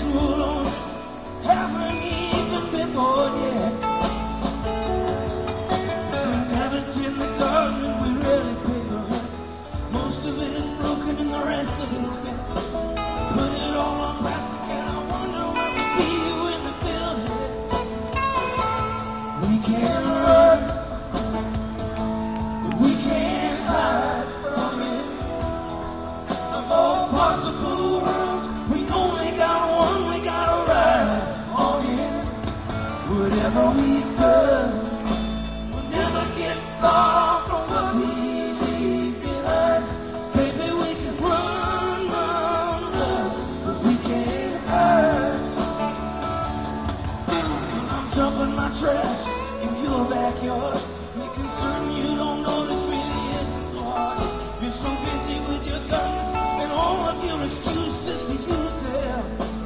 true loners haven't even been born yet. We never tend the garden and we rarely pay the rent. Most of it is broken and the rest of it is bent. Put it all on plastic and I wonder where we'll be when the bill hits. We can't run, we can't hide from it. Of all possible worlds, we only got one, we gotta ride on it. Whatever we've done, we'll never get far from what we leave behind. Baby, we can run, but we can't hide. When I'm dumping my trash in your backyard, making certain you don't know this really isn't so hard. You're so busy with your guns and all of your excuses to use them.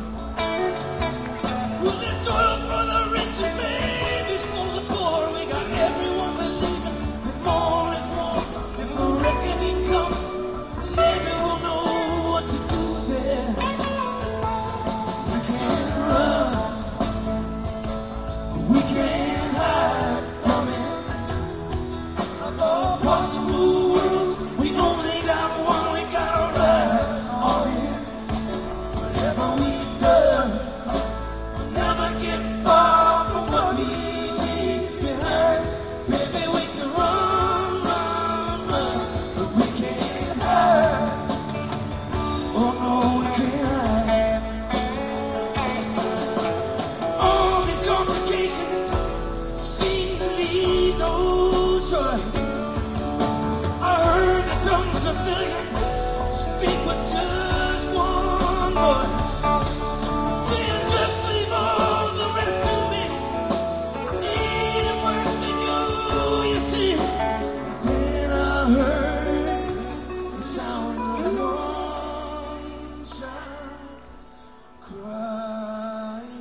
Well, there's oil for the rich and babies for the poor. We got everyone believing that more is more. If a reckoning comes, maybe we'll know what to do there. We can't run, we can't hide from it. Of all possible worlds, we only got one, we gotta ride on it. Whatever we've done, we'll never get far from what we leave behind. Baby, we can run, but we can't hide. Oh no, we can't hide. All these complications seem to leave no choice. I heard the tongues of millions speak with just one voice, saying just leave all the rest to me. Ain't it worse than you see. And then I heard the sound of one child crying.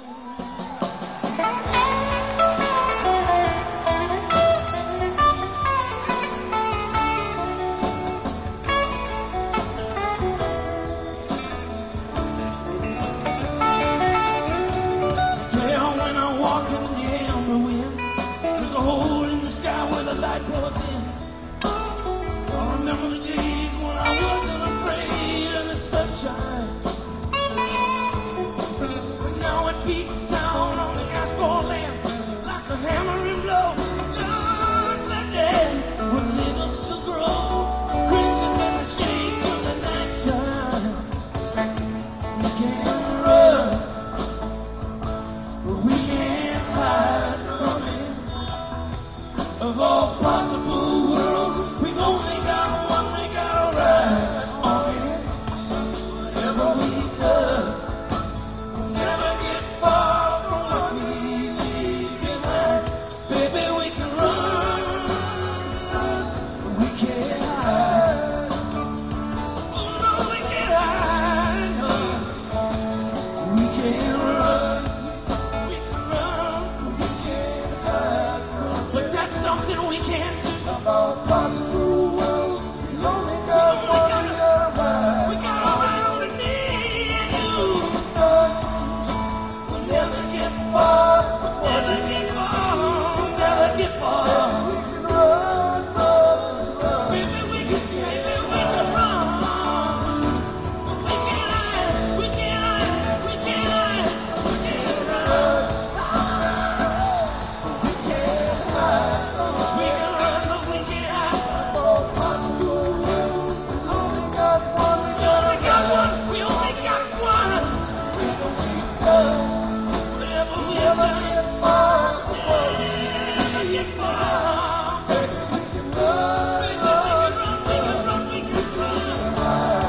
There's a hole in the sky where the light pours in. I remember the days when I wasn't afraid of the sunshine. But now it beats down on the asphalt land like a hammering blow. Just like that, when little still grow, creatures in the shades of the nighttime. We can't run, but we can't hide from it. Of all possible worlds, we've only got one, we gotta ride on it. Whatever we've done, we'll never get far from what we leave behind. Baby, we can run, but we can't hide. Oh no, we can't hide, no. We can't run, we can run, but we can't hide from. But that's something we can't do. Of all possible worlds, we only got one, we gotta ride. We gotta ride on me and you. We'll never get far, never get far, never get far. We can run, baby, we can run. But we can't hide, we can't hide, we can't hide, we can't run. We can't hide. We can run, but we can't hide. Of all possible worlds, we only got one, we only got one, we only got one. Whatever we've done, whatever we've done, get far, never get far. Baby, we can run, we can run, we can run, we can run.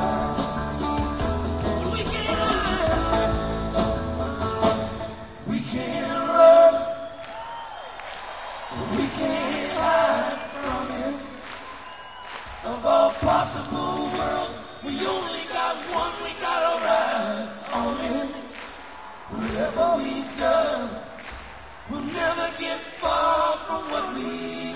We can't hide. We can't run, but we can't hide from it. Of all possible worlds, we only got one, we gotta ride on it. Whatever we've done, we'll never get far from what we